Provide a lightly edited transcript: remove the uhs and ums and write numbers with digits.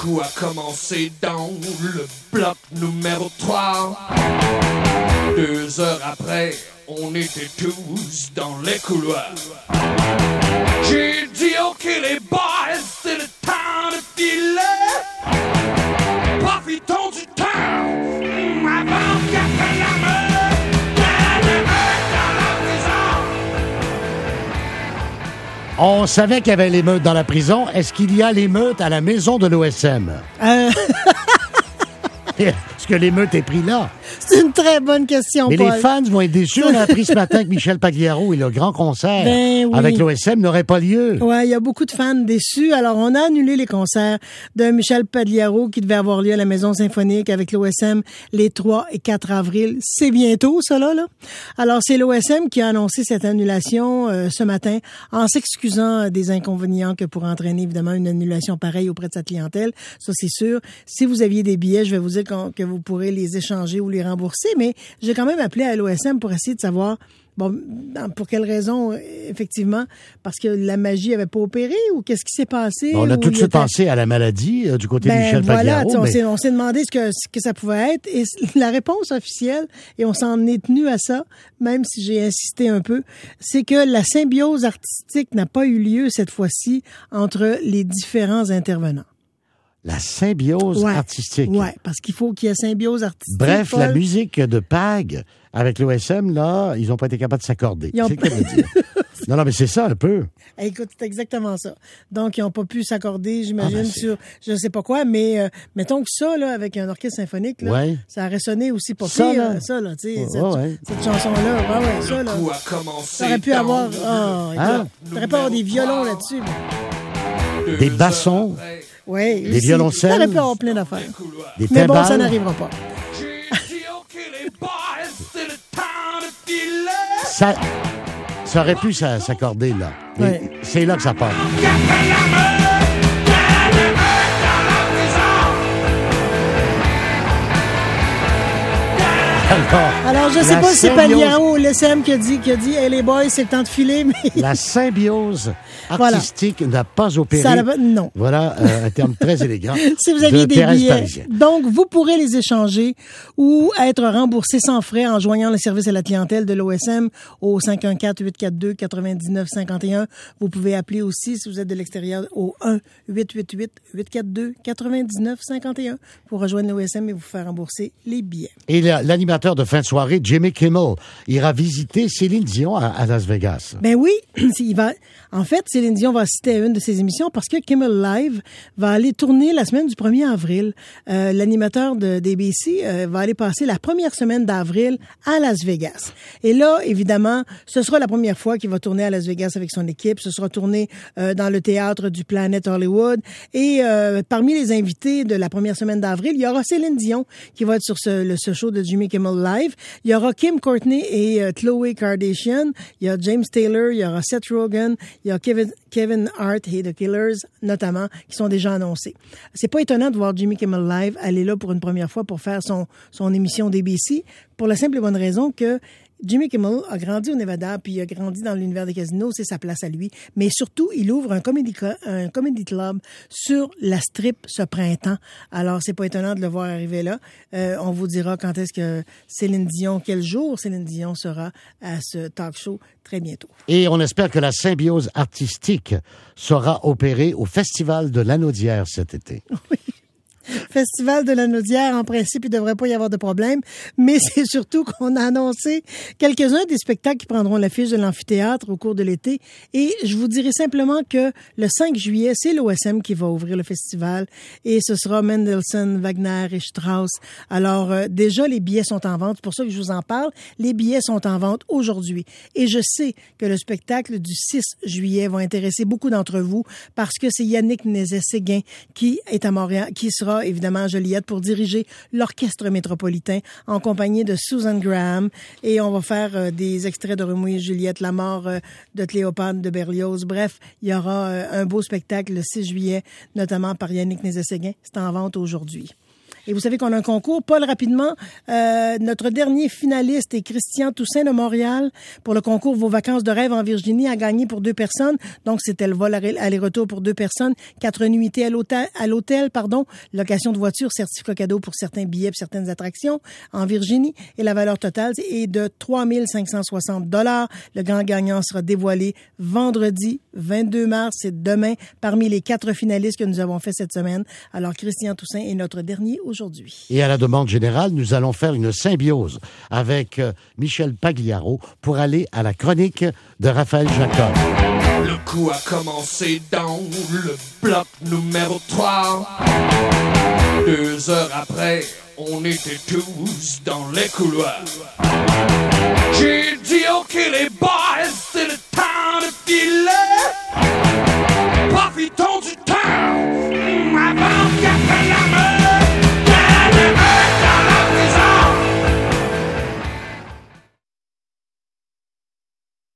coup a commencé dans le bloc numéro 3. 2 heures après, on était tous dans les couloirs. J'ai dit ok les boys, c'est le temps de filer. Profitons du temps avant qu'il y ait la meute. Dans la prison. On savait qu'il y avait l'émeute dans la prison. Est-ce qu'il y a l'émeute à la maison de l'OSM? Est-ce que l'émeute est pris là? C'est une très bonne question, Mais Paul. les fans vont être déçus. On a appris ce matin que Michel Pagliaro et le grand concert Ben oui. avec l'OSM n'aurait pas lieu. Ouais, il y a beaucoup de fans déçus. Alors, on a annulé les concerts de Michel Pagliaro qui devait avoir lieu à la Maison Symphonique avec l'OSM les 3 et 4 avril. C'est bientôt, ça, là. Alors, c'est l'OSM qui a annoncé cette annulation ce matin en s'excusant des inconvénients que pourrait entraîner, évidemment, une annulation pareille auprès de sa clientèle. Ça, c'est sûr. Si vous aviez des billets, je vais vous dire que vous pourrez les échanger ou les rembourser, mais j'ai quand même appelé à l'OSM pour essayer de savoir bon, pour quelle raison, effectivement, parce que la magie avait pas opéré ou qu'est-ce qui s'est passé? On a tout de suite pensé à la maladie du côté de Michel Pagliaro. On s'est demandé ce que ça pouvait être et la réponse officielle, et on s'en est tenu à ça, même si j'ai insisté un peu, c'est que la symbiose artistique n'a pas eu lieu cette fois-ci entre les différents intervenants. La symbiose artistique. Oui, parce qu'il faut qu'il y ait symbiose artistique. Bref, Paul. la musique de Pag avec l'OSM, là, ils n'ont pas été capables de s'accorder. C'est ce que je veux dire. Non, mais c'est ça un peu. Écoute, c'est exactement ça. Donc, ils n'ont pas pu s'accorder, j'imagine, sur je ne sais pas quoi, mais mettons que ça, là, avec un orchestre symphonique, là, ça aurait sonné aussi pas ça, pire. là. Ça, là, tu sais, cette chanson-là. Ça, là. Ça aurait pu avoir... T'aurais pu avoir des violons là-dessus. Des bassons. Oui. Des violoncelles. Ça aurait pu avoir plein d'affaires. Des mais timbales. bon, ça n'arrivera pas. Ça aurait pu s'accorder, là. Mais c'est là que ça part. Alors, je sais pas si c'est Pagliaro ou l'OSM qui a dit, hey les boys, c'est le temps de filer, mais... La symbiose artistique n'a pas opéré. Non. Voilà un terme très élégant. Si vous aviez des billets, Parisienne. donc vous pourrez les échanger ou être remboursés sans frais en joignant le service à la clientèle de l'OSM au 514-842-9951. Vous pouvez appeler aussi, si vous êtes de l'extérieur, au 1-888-842-9951 pour rejoindre l'OSM et vous faire rembourser les billets. Et l'animateur de fin de soirée, Jimmy Kimmel, ira visiter Céline Dion à Las Vegas. Ben oui, en fait, Céline Dion va assister à une de ses émissions parce que Kimmel Live va aller tourner la semaine du 1er avril. L'animateur d'ABC va aller passer la première semaine d'avril à Las Vegas. Et là, évidemment, ce sera la première fois qu'il va tourner à Las Vegas avec son équipe. Ce sera tourné dans le théâtre du Planet Hollywood. Et parmi les invités de la première semaine d'avril, il y aura Céline Dion qui va être sur ce show de Jimmy Kimmel Live. Il y aura Kim Courtney et Khloé Kardashian. Il y a James Taylor, il y aura Seth Rogen, il y a Kevin Hart et The Killers, notamment, qui sont déjà annoncés. C'est pas étonnant de voir Jimmy Kimmel Live aller là pour une première fois pour faire son émission d'ABC, pour la simple et bonne raison que Jimmy Kimmel a grandi au Nevada, puis il a grandi dans l'univers des casinos, c'est sa place à lui. Mais surtout, il ouvre un comedy club sur la Strip ce printemps. Alors, c'est pas étonnant de le voir arriver là. On vous dira quand est-ce que quel jour Céline Dion sera à ce talk show très bientôt. Et on espère que la symbiose artistique sera opérée au Festival de l'Anaudière cet été. Oui. Festival de la Naudière, en principe, il ne devrait pas y avoir de problème, mais c'est surtout qu'on a annoncé quelques-uns des spectacles qui prendront l'affiche de l'amphithéâtre au cours de l'été. Et je vous dirai simplement que le 5 juillet, c'est l'OSM qui va ouvrir le festival et ce sera Mendelssohn, Wagner et Strauss. Alors, déjà, les billets sont en vente. C'est pour ça que je vous en parle. Les billets sont en vente aujourd'hui. Et je sais que le spectacle du 6 juillet va intéresser beaucoup d'entre vous parce que c'est Yannick Nézet-Séguin qui est à Montréal, qui sera évidemment à Joliette pour diriger l'Orchestre métropolitain en compagnie de Susan Graham. Et on va faire des extraits de Roméo et Juliette, la mort de Cléopâtre de Berlioz. Bref, il y aura un beau spectacle le 6 juillet, notamment par Yannick Nézet-Séguin. C'est en vente aujourd'hui. Et vous savez qu'on a un concours. Paul, rapidement, notre dernier finaliste est Christian Toussaint de Montréal pour le concours Vos vacances de rêve en Virginie, à gagner pour 2 personnes. Donc, c'était le vol aller-retour pour 2 personnes, 4 nuitées à l'hôtel, location de voiture, certificat cadeau pour certains billets pour certaines attractions en Virginie. Et la valeur totale est de 3 560 $. Le grand gagnant sera dévoilé vendredi 22 mars, c'est demain, parmi les 4 finalistes que nous avons fait cette semaine. Alors, Christian Toussaint est notre dernier aujourd'hui. Et à la demande générale, nous allons faire une symbiose avec Michel Pagliaro pour aller à la chronique de Raphaël Jacob. Le coup a commencé dans le bloc numéro 3. 2 heures après, on était tous dans les couloirs. J'ai dit OK les boys,